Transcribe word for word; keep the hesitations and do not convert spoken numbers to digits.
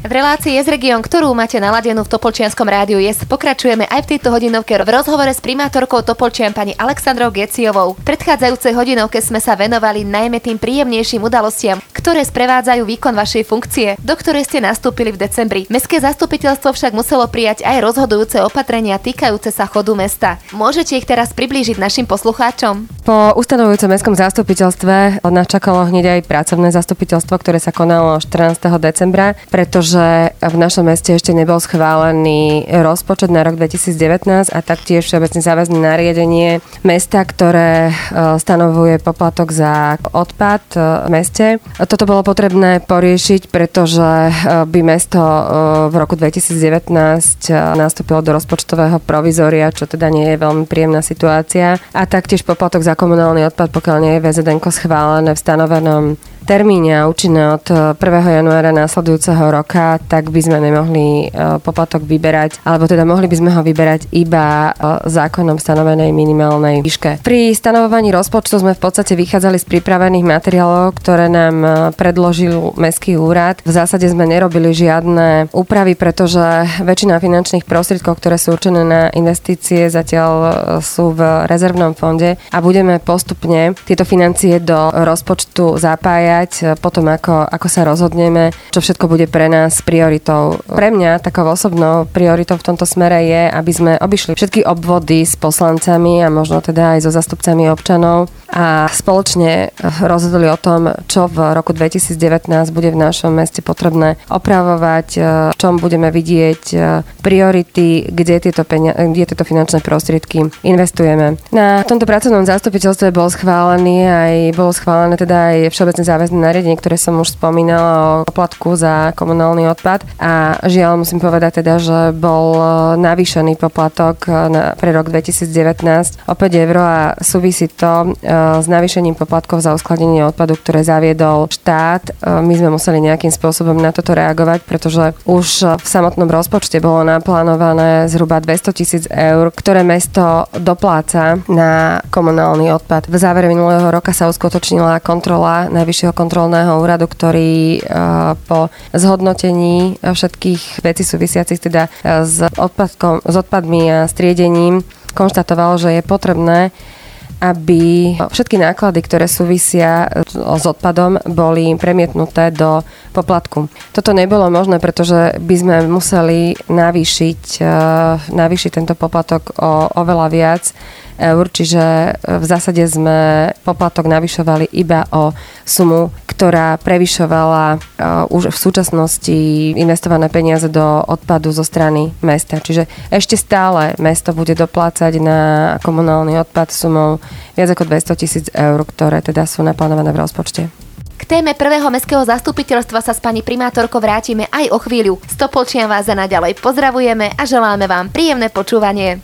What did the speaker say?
V relácii Je z región, ktorú máte naladenú v Topolčianskom rádiu Yes, pokračujeme aj v tejto hodinovke v rozhovore s primátorkou Topolčian pani Alexandrou Geciovou. V predchádzajúcej hodinovke sme sa venovali najmä tým príjemnejším udalostiam, ktoré sprevádzajú výkon vašej funkcie, do ktorej ste nastúpili v decembri. Mestské zastupiteľstvo však muselo prijať aj rozhodujúce opatrenia týkajúce sa chodu mesta. Môžete ich teraz priblížiť našim poslucháčom? Po ustanovujúcom mestskom zastupiteľstve nás čakalo hneď aj pracovné zastupiteľstvo, ktoré sa konalo štrnásteho decembra, pretože v našom meste ešte nebol schválený rozpočet na rok dvetisícdevätnásť a taktiež všeobecne záväzné nariadenie mesta, ktoré stanovuje poplatok za odpad v meste. Toto bolo potrebné poriešiť, pretože by mesto v roku dvetisícdevätnásť nastúpilo do rozpočtového provizória, čo teda nie je veľmi príjemná situácia. A taktiež poplatok za komunálny odpad, pokiaľ nie je vé zet enko schválené v stanovenom termíne a účinné od prvého januára následujúceho roka, tak by sme nemohli poplatok vyberať, alebo teda mohli by sme ho vyberať iba zákonom stanovenej minimálnej výške. Pri stanovovaní rozpočtu sme v podstate vychádzali z pripravených materiálov, ktoré nám predložil Mestský úrad. V zásade sme nerobili žiadne úpravy, pretože väčšina finančných prostriedkov, ktoré sú určené na investície, zatiaľ sú v rezervnom fonde a budeme postupne tieto financie do rozpočtu zapájať potom, ako, ako sa rozhodneme, čo všetko bude pre nás prioritou. Pre mňa takou osobnou prioritou v tomto smere je, aby sme obišli všetky obvody s poslancami a možno teda aj so zastupcami občanov a spoločne rozhodli o tom, čo v roku dvetisícdevätnásť bude v našom meste potrebné opravovať, v čom budeme vidieť priority, kde tieto, penia- kde tieto finančné prostriedky investujeme. Na tomto pracovnom zastupiteľstve bol schválený aj, bolo schválené teda aj všeobecné záväzné nariadenie, ktoré som už spomínala o poplatku za komunálny odpad a žiaľ musím povedať teda, že bol navýšený poplatok na, pre rok dvetisícdevätnásť o päť eur a súvisí to s navýšením poplatkov za uskladnenie odpadu, ktoré zaviedol štát. My sme museli nejakým spôsobom na toto reagovať, pretože už v samotnom rozpočte bolo naplánované zhruba dvestotisíc eur, ktoré mesto dopláca na komunálny odpad. V závere minulého roka sa uskutočnila kontrola Najvyššieho kontrolného úradu, ktorý po zhodnotení všetkých vecí súvisiacich teda s, odpadkom, s odpadmi a striedením konštatoval, že je potrebné, aby všetky náklady, ktoré súvisia s odpadom, boli premietnuté do poplatku. Toto nebolo možné, pretože by sme museli navýšiť, navýšiť tento poplatok o oveľa viac eur, čiže v zásade sme poplatok navyšovali iba o sumu, ktorá prevyšovala uh, už v súčasnosti investované peniaze do odpadu zo strany mesta. Čiže ešte stále mesto bude doplácať na komunálny odpad sumou viac ako dvestotisíc eur, ktoré teda sú naplánované v rozpočte. K téme prvého mestského zastupiteľstva sa s pani primátorkou vrátime aj o chvíľu. Z Topolčian vás naďalej pozdravujeme a želáme vám príjemné počúvanie.